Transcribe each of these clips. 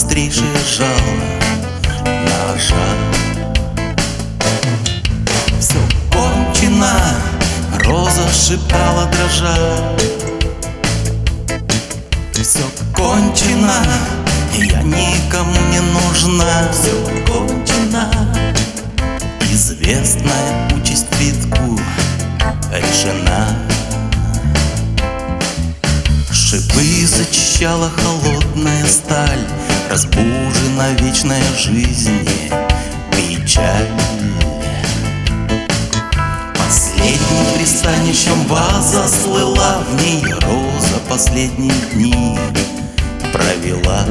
острейшее жало ножа. Все кончено, роза шептала дрожа. Все кончено, я никому не нужна. Все кончено, известная участь цветку решена. Шипы зачищала холодная сталь, разбужена вечная жизнь, печаль. Последним пристанищем ваза слыла, в ней роза последние дни провела.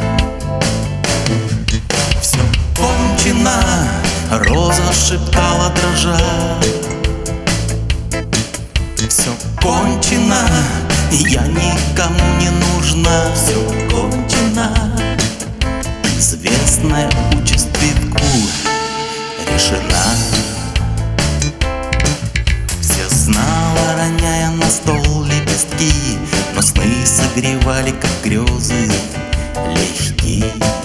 Все кончено, роза шептала дрожа. Все кончено, я никому не нужна. Все кончено, известная участь цветку решена. Все знала, роняя на стол лепестки, но сны согревали, как грезы, легки.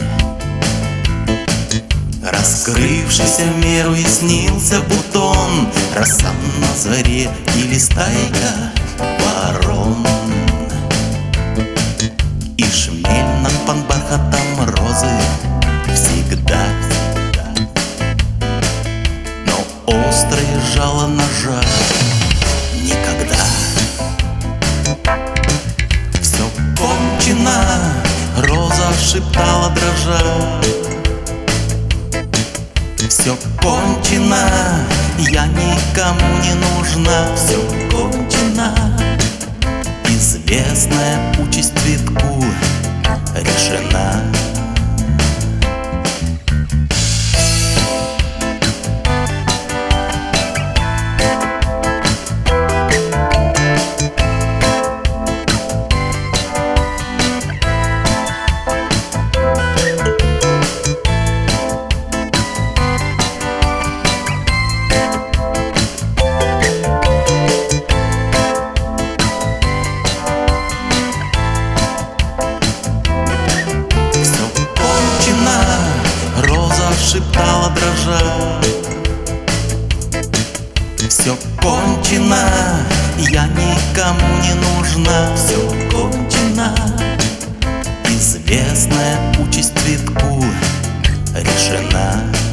Раскрывшийся в меру и снился бутон, роса на заре или стайка ворон. И шмель под бархатом розы всегда, но острое жало ножа никогда. Все кончено, роза шептала дрожа. Все кончено, я никому не нужна. Все кончено, известная участь цветку решена. Шептала дрожа. Все кончено, я никому не нужна. Все кончено, известная участь цветку решена.